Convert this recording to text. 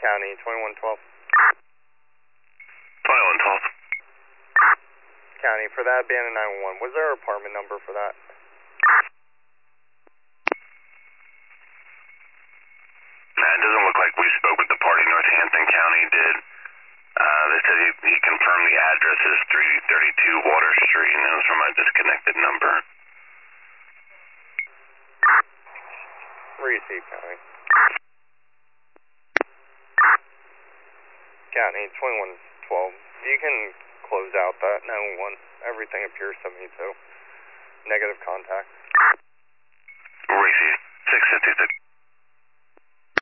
County, 2112. 2112. County, for that abandoned 911, was there an apartment number for that? It doesn't look like we spoke with the party. Northampton County did. They said he confirmed the address is 332 Water Street, and it was from a disconnected number. Receive, County. County, 2112. You can close out that 911. Everything appears 72. Negative contact. Receive. 656.